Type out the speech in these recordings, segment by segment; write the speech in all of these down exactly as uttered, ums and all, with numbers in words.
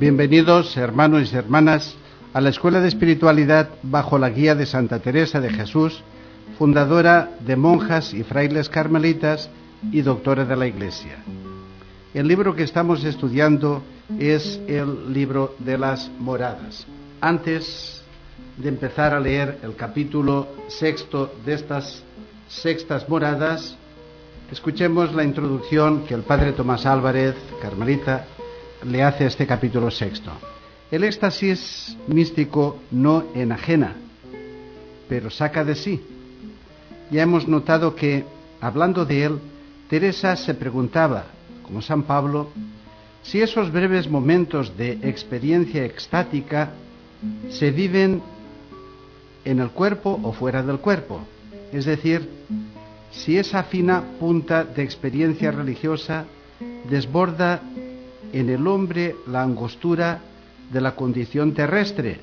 Bienvenidos, hermanos y hermanas, a la Escuela de Espiritualidad bajo la guía de Santa Teresa de Jesús, fundadora de monjas y frailes carmelitas y doctora de la Iglesia. El libro que estamos estudiando es el libro de las moradas. Antes de empezar a leer el capítulo sexto de estas sextas moradas, escuchemos la introducción que el padre Tomás Álvarez, carmelita, le hace a este capítulo sexto. El éxtasis místico no enajena, pero saca de sí. Ya hemos notado que, hablando de él, Teresa se preguntaba, como San Pablo, si esos breves momentos de experiencia extática se viven en el cuerpo o fuera del cuerpo. Es decir, si esa fina punta de experiencia religiosa desborda en el hombre la angostura de la condición terrestre,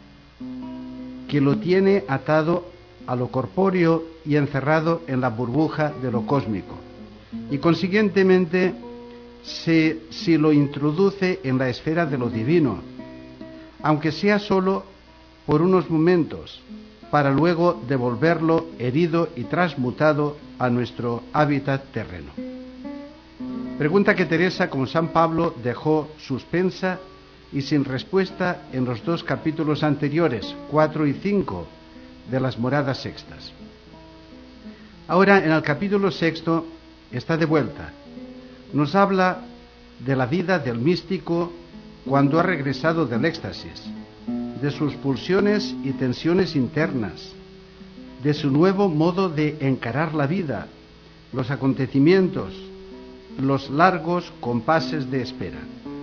que lo tiene atado a lo corpóreo y encerrado en la burbuja de lo cósmico, y consiguientemente se, si lo introduce en la esfera de lo divino, aunque sea solo por unos momentos, para luego devolverlo herido y transmutado a nuestro hábitat terreno. Pregunta que Teresa, como San Pablo, dejó suspensa y sin respuesta en los dos capítulos anteriores, cuatro y cinco, de las moradas sextas. Ahora, en el capítulo sexto, está de vuelta. Nos habla de la vida del místico cuando ha regresado del éxtasis, de sus pulsiones y tensiones internas, de su nuevo modo de encarar la vida, los acontecimientos, los largos compases de espera.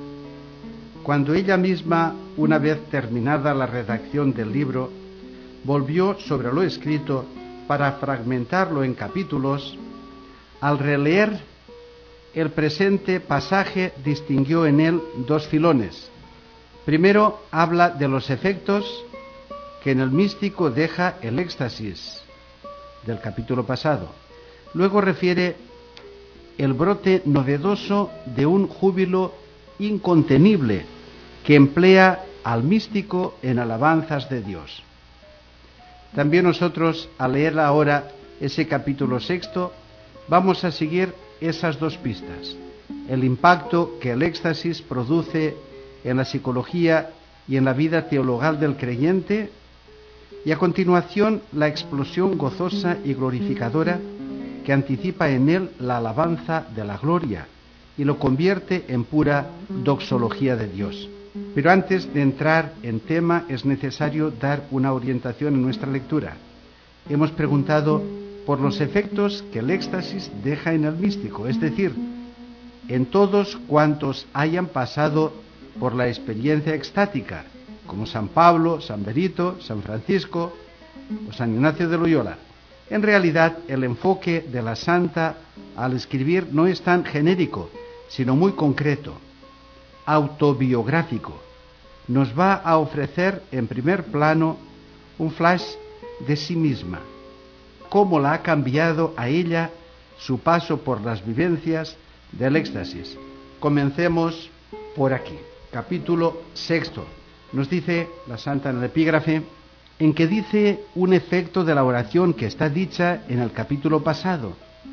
Cuando ella misma, una vez terminada la redacción del libro, volvió sobre lo escrito para fragmentarlo en capítulos, al releer el presente pasaje distinguió en él dos filones. Primero habla de los efectos que en el místico deja el éxtasis del capítulo pasado. Luego refiere el brote novedoso de un júbilo incontenible que emplea al místico en alabanzas de Dios. También nosotros, al leer ahora ese capítulo sexto, vamos a seguir esas dos pistas: el impacto que el éxtasis produce en la psicología y en la vida teologal del creyente, y a continuación la explosión gozosa y glorificadora que anticipa en él la alabanza de la gloria y lo convierte en pura doxología de Dios. Pero antes de entrar en tema es necesario dar una orientación en nuestra lectura. Hemos preguntado por los efectos que el éxtasis deja en el místico, es decir, en todos cuantos hayan pasado por la experiencia extática, como San Pablo, San Benito, San Francisco o San Ignacio de Loyola. En realidad, el enfoque de la santa al escribir no es tan genérico, sino muy concreto, autobiográfico. Nos va a ofrecer en primer plano un flash de sí misma, cómo la ha cambiado a ella su paso por las vivencias del éxtasis. Comencemos por aquí. Capítulo sexto. Nos dice la santa en el epígrafe, en que dice un efecto de la oración que está dicha en el capítulo pasado,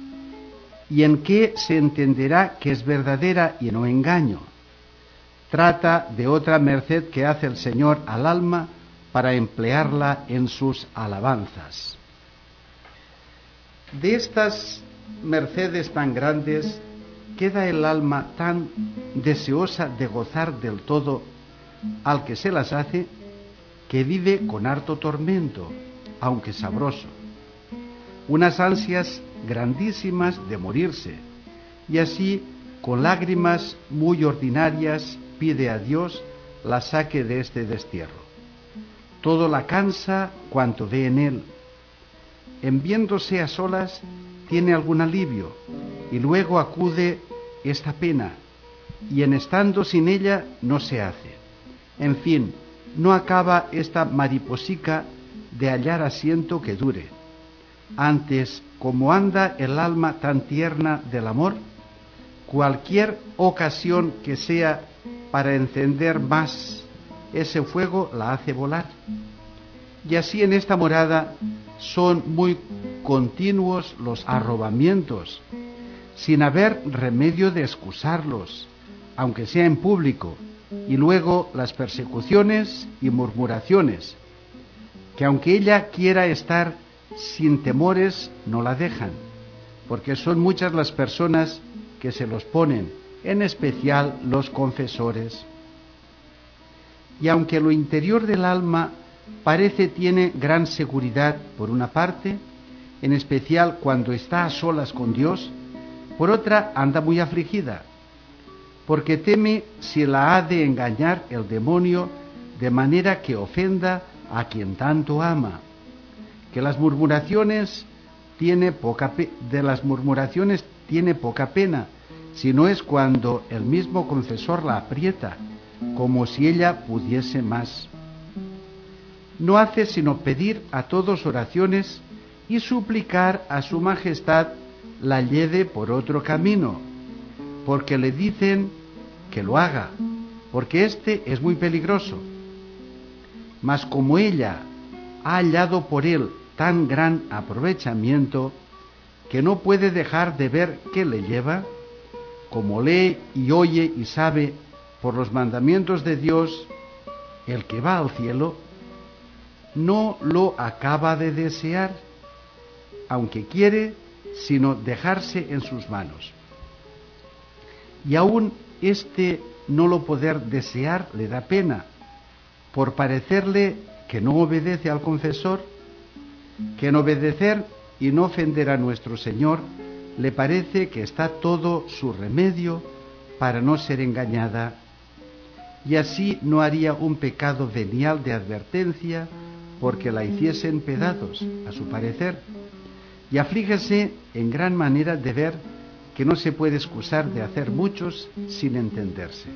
y en que se entenderá que es verdadera y no engaño. Trata de otra merced que hace el Señor al alma para emplearla en sus alabanzas. De estas mercedes tan grandes queda el alma tan deseosa de gozar del todo al que se las hace, que vive con harto tormento, aunque sabroso, unas ansias grandísimas de morirse, y así, con lágrimas muy ordinarias, pide a Dios la saque de este destierro. Todo la cansa cuanto ve en él. En viéndose a solas, tiene algún alivio, y luego acude esta pena, y en estando sin ella no se hace. En fin, no acaba esta mariposica de hallar asiento que dure. Antes, como anda el alma tan tierna del amor, cualquier ocasión que sea para encender más ese fuego, la hace volar. Y así en esta morada son muy continuos los arrobamientos, sin haber remedio de excusarlos, aunque sea en público, y luego las persecuciones y murmuraciones, que aunque ella quiera estar sin temores, no la dejan, porque son muchas las personas que se los ponen, en especial los confesores. Y aunque lo interior del alma parece tiene gran seguridad por una parte, en especial cuando está a solas con Dios, por otra anda muy afligida, porque teme si la ha de engañar el demonio de manera que ofenda a quien tanto ama, que las murmuraciones tiene poca pe- de las murmuraciones tiene poca pena, si no es cuando el mismo confesor la aprieta, como si ella pudiese más. No hace sino pedir a todos oraciones y suplicar a su majestad la lleve por otro camino, porque le dicen que lo haga, porque este es muy peligroso. Mas como ella ha hallado por él tan gran aprovechamiento, que no puede dejar de ver qué le lleva, como lee y oye y sabe por los mandamientos de Dios el que va al cielo, no lo acaba de desear, aunque quiere, sino dejarse en sus manos. Y aún este no lo poder desear le da pena, por parecerle que no obedece al confesor, que en obedecer y no ofender a nuestro Señor le parece que está todo su remedio para no ser engañada, y así no haría un pecado venial de advertencia porque la hiciese en pedazos, a su parecer, y aflígese en gran manera de ver que no se puede excusar de hacer muchos sin entenderse.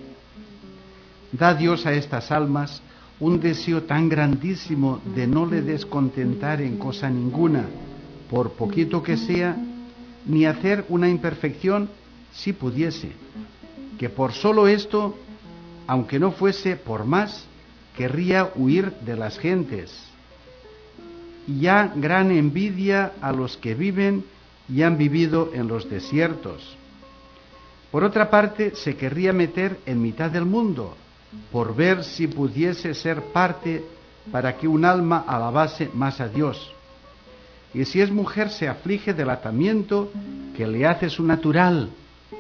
Da Dios a estas almas un deseo tan grandísimo de no le descontentar en cosa ninguna, por poquito que sea, ni hacer una imperfección si pudiese, que por solo esto, aunque no fuese por más, querría huir de las gentes. Y ya gran envidia a los que viven y han vivido en los desiertos. Por otra parte, se querría meter en mitad del mundo, por ver si pudiese ser parte para que un alma alabase más a Dios. Y si es mujer, se aflige del atamiento que le hace su natural,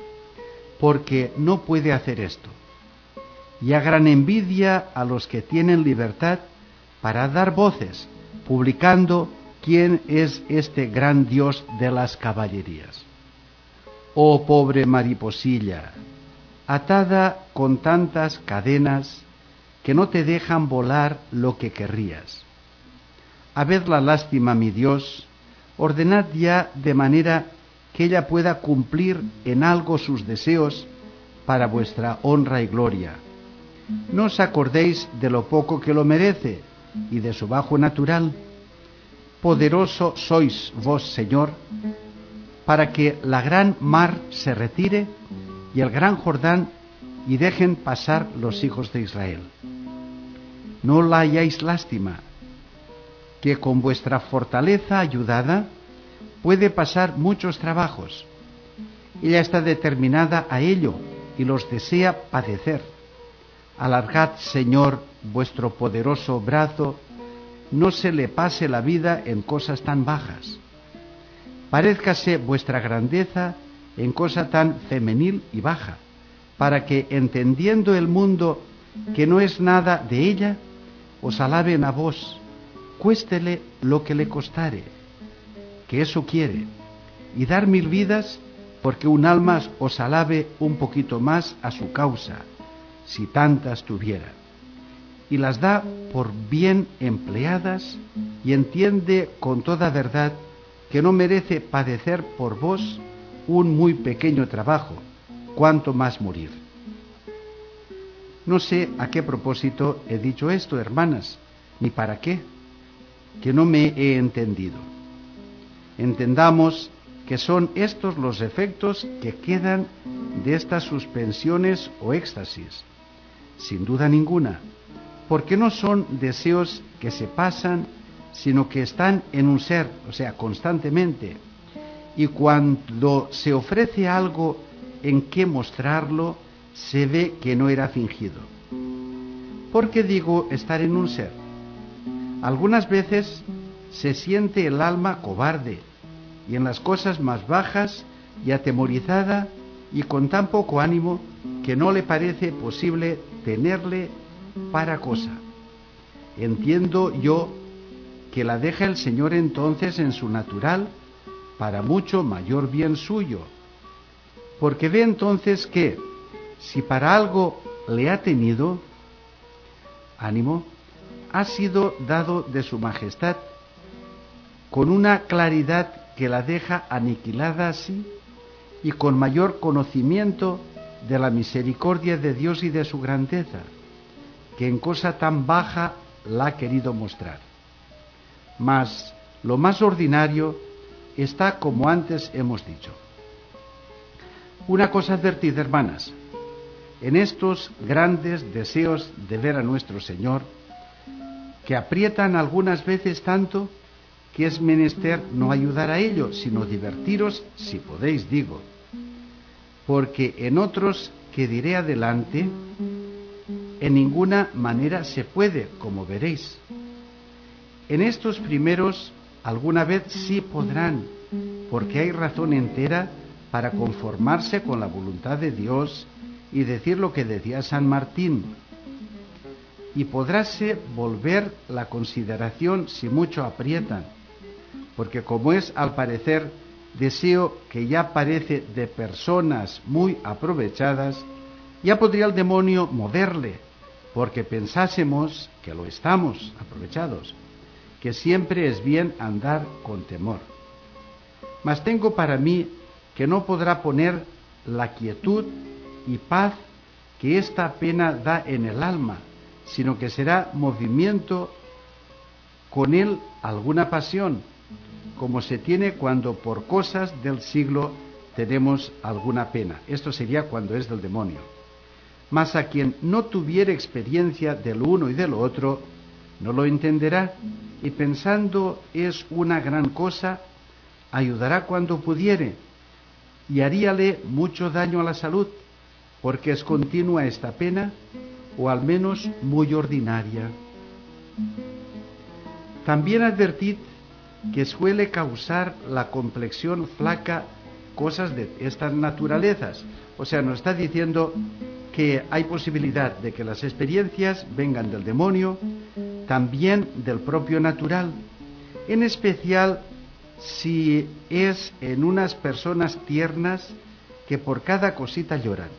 porque no puede hacer esto. Y a gran envidia a los que tienen libertad para dar voces, publicando quién es este gran Dios de las caballerías. Oh pobre mariposilla, atada con tantas cadenas que no te dejan volar lo que querrías. Habed la lástima, mi Dios, ordenad ya de manera que ella pueda cumplir en algo sus deseos para vuestra honra y gloria. No os acordéis de lo poco que lo merece y de su bajo natural. Poderoso sois vos, Señor, para que la gran mar se retire y el gran Jordán y dejen pasar los hijos de Israel. No la hayáis lástima, que con vuestra fortaleza ayudada puede pasar muchos trabajos. Ella está determinada a ello y los desea padecer. Alargad, Señor, vuestro poderoso brazo, no se le pase la vida en cosas tan bajas. Parézcase vuestra grandeza en cosa tan femenil y baja, para que, entendiendo el mundo que no es nada de ella, os alaben a vos, cuéstele lo que le costare, que eso quiere, y dar mil vidas porque un alma os alabe un poquito más a su causa, si tantas tuviera, y las da por bien empleadas, y entiende con toda verdad que no merece padecer por vos un muy pequeño trabajo, cuanto más morir. No sé a qué propósito he dicho esto, hermanas, ni para qué, que no me he entendido. Entendamos que son estos los efectos que quedan de estas suspensiones o éxtasis. Sin duda ninguna, porque no son deseos que se pasan, sino que están en un ser, o sea, constantemente. Y cuando se ofrece algo en que mostrarlo, se ve que no era fingido. ¿Por qué digo estar en un ser? Algunas veces se siente el alma cobarde y en las cosas más bajas y atemorizada y con tan poco ánimo que no le parece posible tenerle para cosa. Entiendo yo que la deja el Señor entonces en su natural para mucho mayor bien suyo, porque ve entonces que si para algo le ha tenido, ánimo, ha sido dado de su majestad, con una claridad que la deja aniquilada así y con mayor conocimiento de la misericordia de Dios y de su grandeza, que en cosa tan baja la ha querido mostrar. Mas lo más ordinario está como antes hemos dicho. Una cosa advertid, hermanas, en estos grandes deseos de ver a nuestro Señor, que aprietan algunas veces tanto que es menester no ayudar a ello, sino divertiros si podéis, digo, porque en otros que diré adelante, en ninguna manera se puede, como veréis. En estos primeros alguna vez sí podrán, porque hay razón entera para conformarse con la voluntad de Dios y decir lo que decía San Martín. Y podráse volver la consideración si mucho aprietan, porque como es al parecer deseo que ya parece de personas muy aprovechadas, ya podría el demonio moverle, porque pensásemos que lo estamos aprovechados, que siempre es bien andar con temor. Mas tengo para mí que no podrá poner la quietud y paz que esta pena da en el alma, sino que será movimiento con él alguna pasión, como se tiene cuando por cosas del siglo tenemos alguna pena. Esto sería cuando es del demonio. Mas a quien no tuviere experiencia de lo uno y de lo otro, no lo entenderá, y pensando es una gran cosa, ayudará cuando pudiere, y haríale mucho daño a la salud, porque es continua esta pena, o al menos muy ordinaria. También advertid que suele causar la complexión flaca cosas de estas naturalezas. O sea, nos está diciendo que hay posibilidad de que las experiencias vengan del demonio, también del propio natural, en especial si es en unas personas tiernas que por cada cosita lloran.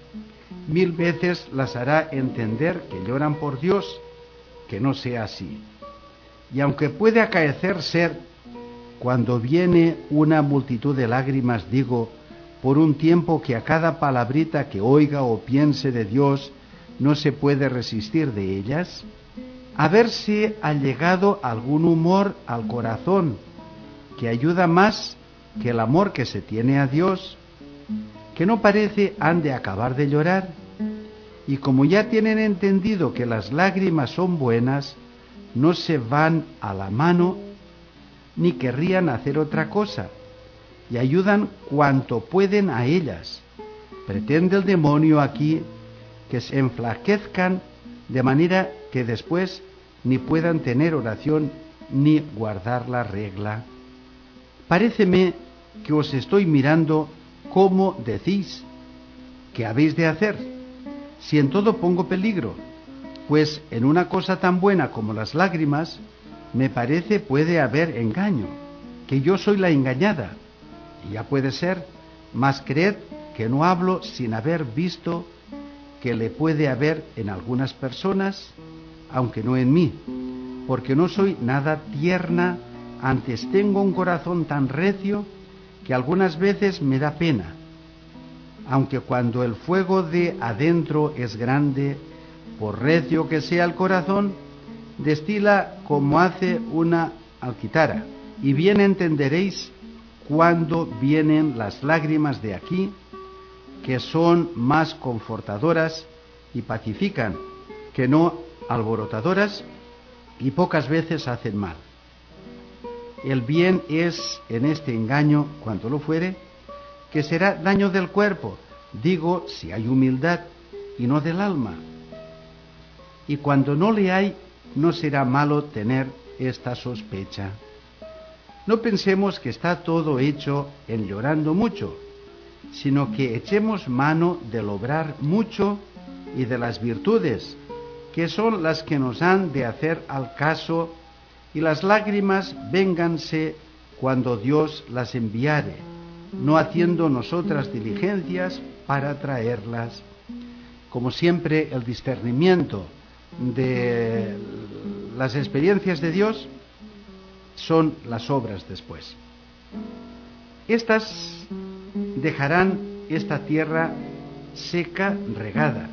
Mil veces las hará entender que lloran por Dios, que no sea así. Y aunque puede acaecer ser, cuando viene una multitud de lágrimas, digo, por un tiempo que a cada palabrita que oiga o piense de Dios no se puede resistir de ellas, haberse allegado algún humor al corazón que ayuda más que el amor que se tiene a Dios, que no parece han de acabar de llorar, y como ya tienen entendido que las lágrimas son buenas, no se van a la mano ni querrían hacer otra cosa, y ayudan cuanto pueden a ellas. Pretende el demonio aquí que se enflaquezcan de manera que después ni puedan tener oración ni guardar la regla. Paréceme que os estoy mirando cómo decís que habéis de hacer, si en todo pongo peligro, pues en una cosa tan buena como las lágrimas, me parece puede haber engaño, que yo soy la engañada, y ya puede ser, mas creed que no hablo sin haber visto que le puede haber en algunas personas, aunque no en mí, porque no soy nada tierna, antes tengo un corazón tan recio que algunas veces me da pena, aunque cuando el fuego de adentro es grande, por recio que sea el corazón, destila como hace una alquitara, y bien entenderéis cuando vienen las lágrimas de aquí, que son más confortadoras y pacifican, que no alborotadoras, y pocas veces hacen mal. El bien es en este engaño, cuanto lo fuere, que será daño del cuerpo, digo, si hay humildad, y no del alma. Y cuando no le hay, no será malo tener esta sospecha. No pensemos que está todo hecho en llorando mucho, sino que echemos mano del obrar mucho y de las virtudes, que son las que nos han de hacer al caso, y las lágrimas vénganse cuando Dios las enviare, no haciendo nosotras diligencias para traerlas. Como siempre, el discernimiento de las experiencias de Dios son las obras después. Estas dejarán esta tierra seca, regada,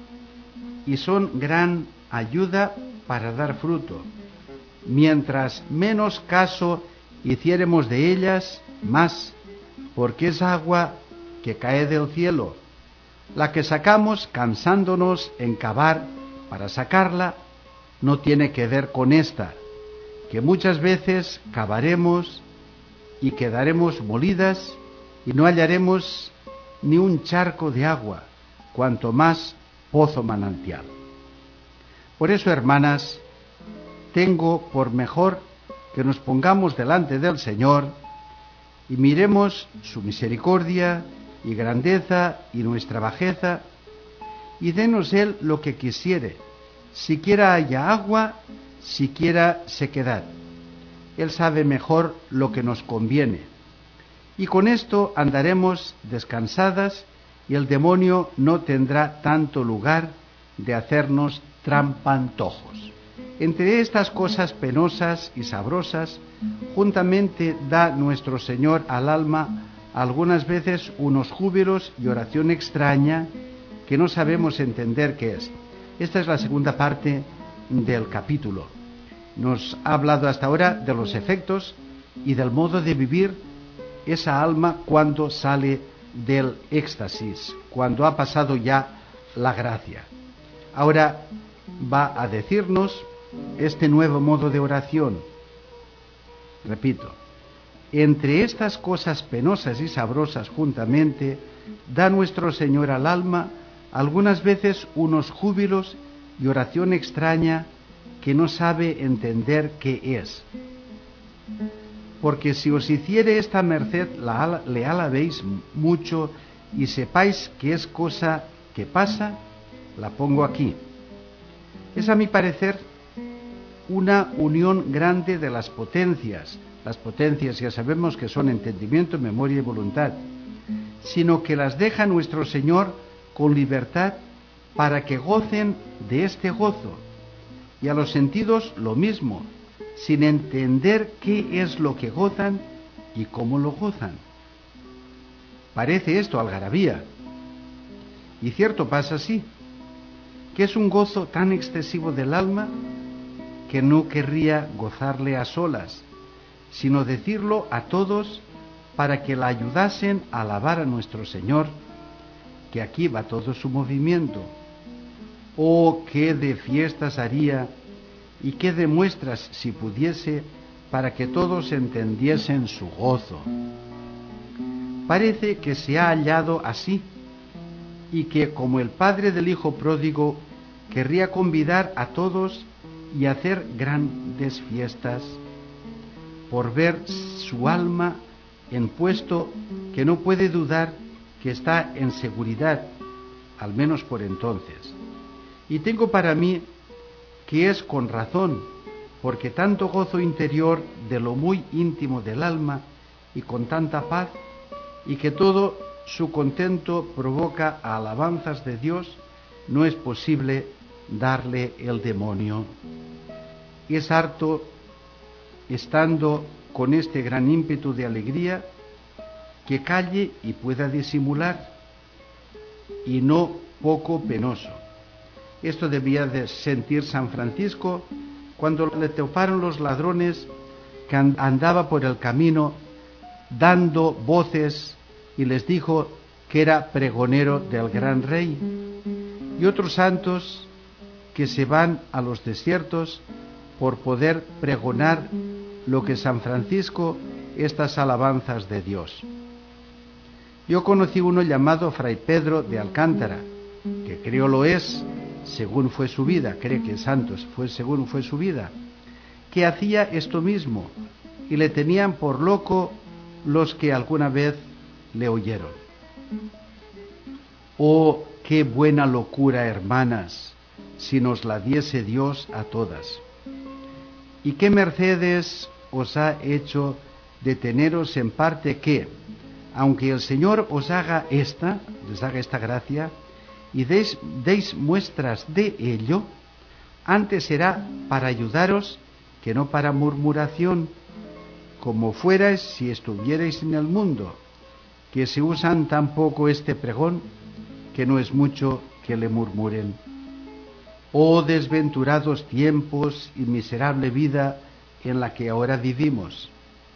y son gran ayuda para dar fruto. Mientras menos caso hiciéremos de ellas, más, porque es agua que cae del cielo, la que sacamos cansándonos en cavar para sacarla, no tiene que ver con esta, que muchas veces cavaremos y quedaremos molidas y no hallaremos ni un charco de agua, cuanto más pozo manantial. Por eso, hermanas, tengo por mejor que nos pongamos delante del Señor y miremos su misericordia y grandeza y nuestra bajeza, y denos Él lo que quisiere, siquiera haya agua, siquiera sequedad. Él sabe mejor lo que nos conviene. Y con esto andaremos descansadas y el demonio no tendrá tanto lugar de hacernos trampantojos. Entre estas cosas penosas y sabrosas, juntamente da nuestro Señor al alma algunas veces unos júbilos y oración extraña que no sabemos entender qué es. Esta es la segunda parte del capítulo. Nos ha hablado hasta ahora de los efectos y del modo de vivir esa alma cuando sale del éxtasis, cuando ha pasado ya la gracia. Ahora va a decirnos este nuevo modo de oración. Repito, entre estas cosas penosas y sabrosas juntamente, da nuestro Señor al alma algunas veces unos júbilos y oración extraña que no sabe entender qué es. Porque si os hiciere esta merced, la, le alabéis mucho y sepáis que es cosa que pasa, la pongo aquí. Es, a mi parecer, una unión grande de las potencias. Las potencias ya sabemos que son entendimiento, memoria y voluntad, sino que las deja nuestro Señor con libertad para que gocen de este gozo, y a los sentidos lo mismo, sin entender qué es lo que gozan y cómo lo gozan. Parece esto algarabía, y cierto pasa así, que es un gozo tan excesivo del alma que no querría gozarle a solas, sino decirlo a todos para que la ayudasen a alabar a nuestro Señor, que aquí va todo su movimiento. Oh, qué de fiestas haría y qué de muestras si pudiese, para que todos entendiesen su gozo. Parece que se ha hallado así, y que como el padre del hijo pródigo querría convidar a todos y hacer grandes fiestas, por ver su alma en puesto que no puede dudar que está en seguridad, al menos por entonces. Y tengo para mí que es con razón, porque tanto gozo interior de lo muy íntimo del alma y con tanta paz, y que todo su contento provoca alabanzas de Dios, no es posible darle el demonio. Es harto, estando con este gran ímpetu de alegría, que calle y pueda disimular, y no poco penoso. Esto debía de sentir San Francisco cuando le toparon los ladrones que andaba por el camino dando voces y les dijo que era pregonero del gran rey. Y otros santos que se van a los desiertos por poder pregonar lo que San Francisco, estas alabanzas de Dios. Yo conocí uno llamado Fray Pedro de Alcántara, que creo lo es, según fue su vida, cree que santos fue según fue su vida, que hacía esto mismo, y le tenían por loco los que alguna vez le oyeron. Oh, qué buena locura, hermanas, si nos la diese Dios a todas. Y qué mercedes os ha hecho de teneros en parte que, aunque el Señor os haga esta, les haga esta gracia, y deis, deis muestras de ello, antes será para ayudaros que no para murmuración, como fuerais si estuvierais en el mundo, que se usan tan poco este pregón, que no es mucho que le murmuren. Oh desventurados tiempos y miserable vida en la que ahora vivimos,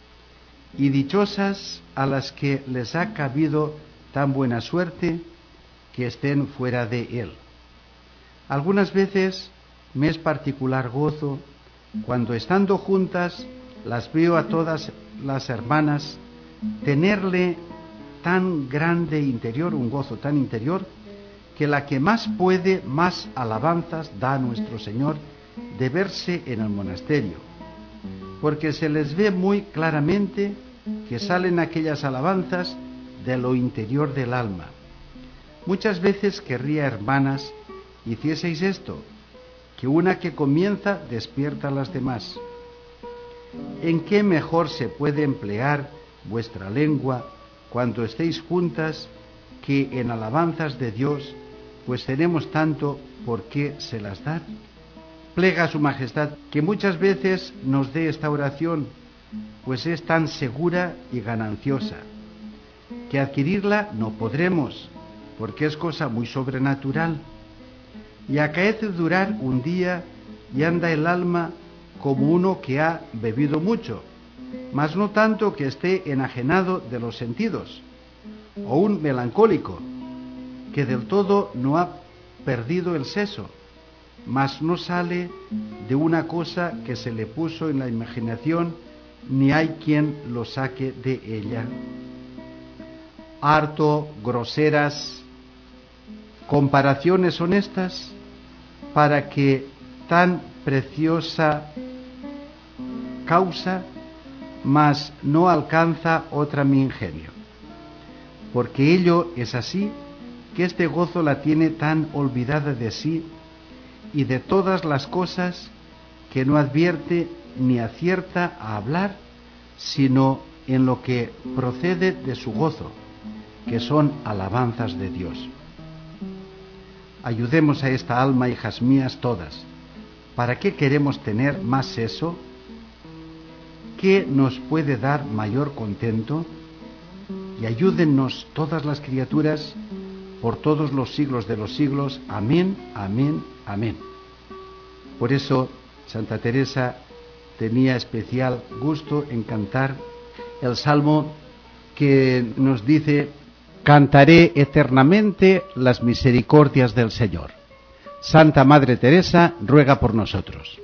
y dichosas a las que les ha cabido tan buena suerte que estén fuera de él. Algunas veces me es particular gozo cuando, estando juntas, las veo a todas las hermanas tenerle tan grande interior, un gozo tan interior, que la que más puede, más alabanzas da a nuestro Señor de verse en el monasterio, porque se les ve muy claramente que salen aquellas alabanzas de lo interior del alma. Muchas veces querría, hermanas, hicieseis esto, que una que comienza despierta a las demás. ¿En qué mejor se puede emplear vuestra lengua cuando estéis juntas que en alabanzas de Dios, pues tenemos tanto por qué se las dar? Plega a su majestad que muchas veces nos dé esta oración, pues es tan segura y gananciosa, que adquirirla no podremos, porque es cosa muy sobrenatural. Y acaece durar un día y anda el alma como uno que ha bebido mucho, mas no tanto que esté enajenado de los sentidos, o un melancólico que del todo no ha perdido el seso, mas no sale de una cosa que se le puso en la imaginación, ni hay quien lo saque de ella. Harto groseras comparaciones son estas, para que tan preciosa causa, mas no alcanza otra mi ingenio. Porque ello es así, que este gozo la tiene tan olvidada de sí y de todas las cosas, que no advierte ni acierta a hablar, sino en lo que procede de su gozo, que son alabanzas de Dios. Ayudemos a esta alma, hijas mías todas. ¿Para qué queremos tener más eso? ¿Qué nos puede dar mayor contento? Y ayúdennos todas las criaturas por todos los siglos de los siglos. Amén, amén, amén. Por eso Santa Teresa tenía especial gusto en cantar el salmo que nos dice: cantaré eternamente las misericordias del Señor. Santa Madre Teresa ruega por nosotros.